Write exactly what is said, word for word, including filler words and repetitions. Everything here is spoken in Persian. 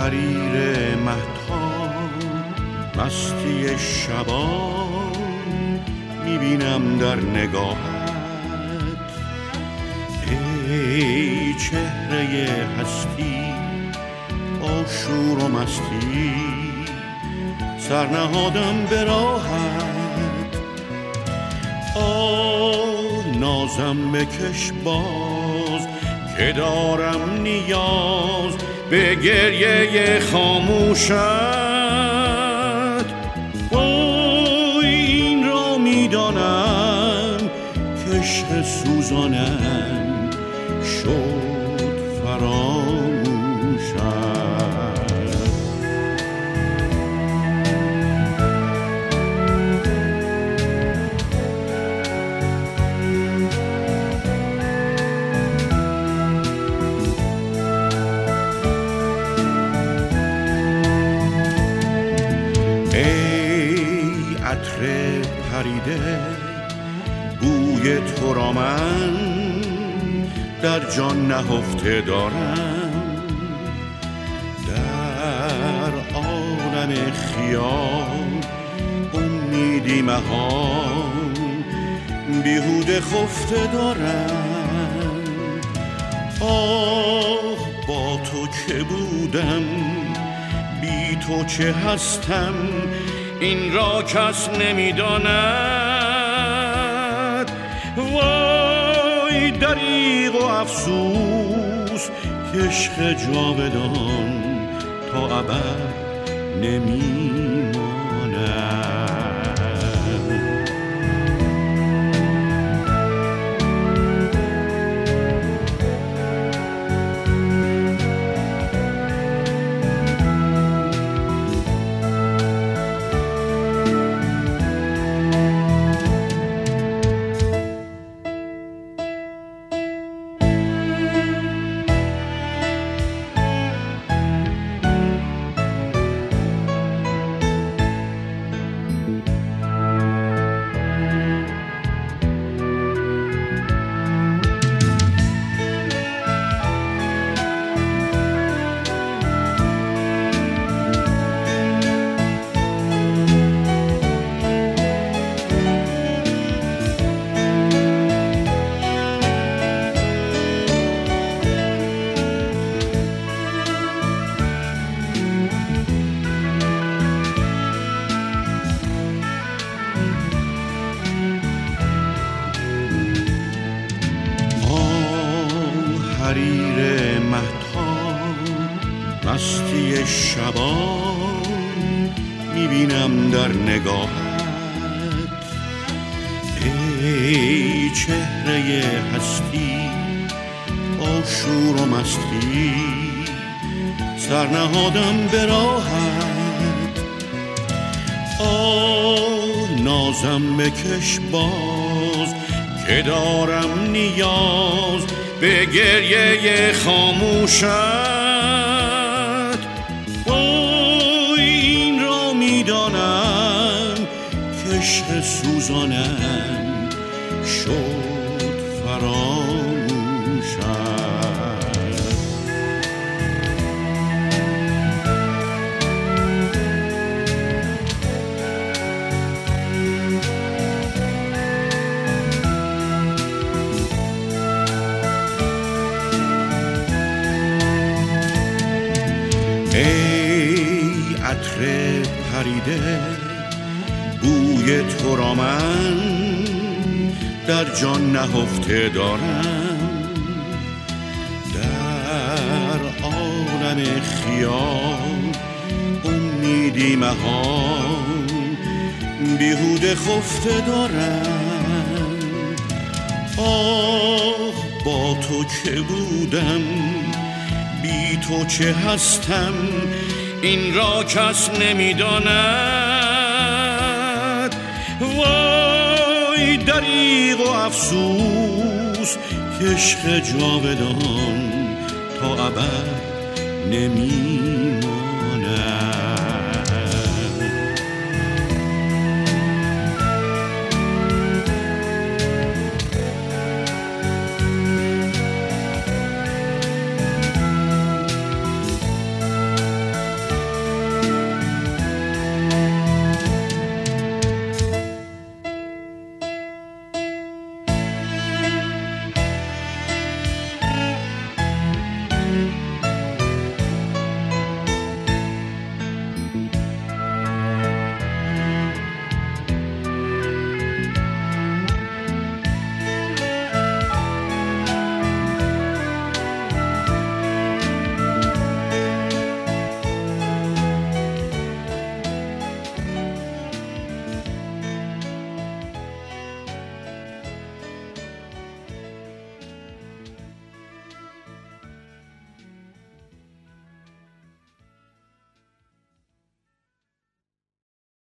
حریر مهتاب مستی شبان میبینم در نگاهت. ای چهره هستی با شور و مستی سرنهادم به راهت. آه نازم بکش باز که دارم نیاز به گریه خاموشت. وای این را میدانم که عشق سوزانم شد فراموشت. عطر پریده بوی تو را من در جان نهفته دارم. در عالم خیال امیدی مهان بیهوده خفته دارم. آه با تو که بودم بی تو چه هستم این را کس نمیداند. وای دریغ و افسوس که عشق جاودان تا ابد نمیماند. حریر مهتاب مستی شبان میبینم در نگاهت. ای چهره هستی با شور و مستی سرنهادم به راهت. آه نازم بکش باز که دارم نیاز به گریه خاموشت. وای این را میدانم که عشق سوزانم شد فراموشت. ای عطر پریده بوی تو را من در جان نهفته دارم. در عالم خیال امیدی مهان بیهوده خفته دارم. آه با تو که بودم بی تو چه هستم این را کس نمیداند. وای دریغ و افسوس که عشق جاودان تا ابد نمیماند.